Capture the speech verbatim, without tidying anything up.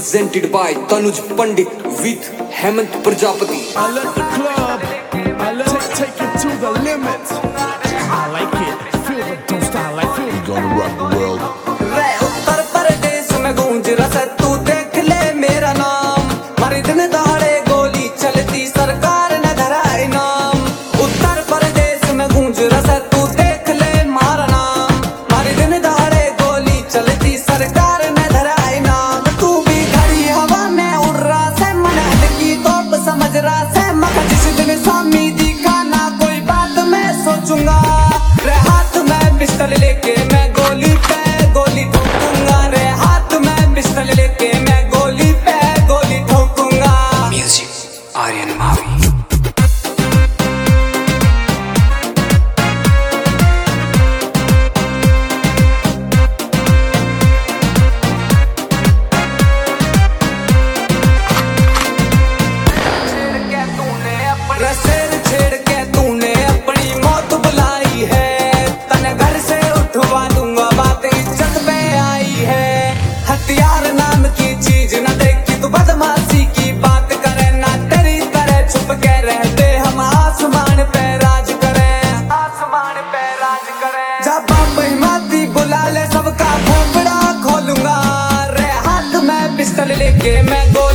presented by Tanuj Pandit with Hemant Prajapati. I love the club, I love to take it to the limit. I like it, feel the don't style like feel. We're gonna rock the world. रे उत्तर प्रदेश में गूंज रहा तू देख ले मेरा नाम, मारे दिन दहाड़े गोली चलती सरकार ने धरा इनाम। उत्तर प्रदेश में गूंज रहा तू देख ले मारा नाम, मारे दिन दहाड़े गोली चलती सरकार ने धरा इनाम। तू भी घड़ी हवा में उड़ रहा से मन की तोप समझ रहा से मगर जिस दिन स्वामी दिखा ना कोई बात मैं सोचूंगा। रे हाथ में पिस्टल लेके मैं गोली पे गोली ठोकूंगा, रे हाथ में पिस्टल लेके मैं गोली पे गोली ठोकूंगा। Music Aryan Mavi. रसेर छेड़ के तूने अपनी मौत बुलाई है, तने घर से उठवा दूंगा बात इज्जत पे आई है। हथियार नाम की चीज न देखी तू बदमाशी की बात करे, ना तेरी तरह छुप के रहते हम आसमान पे राज करें, आसमान पे राज करें। जब बाप हिमाती बुला ले सबका खोपड़ा खोलूंगा, रे हाथ में पिस्टल लेके मैं गोली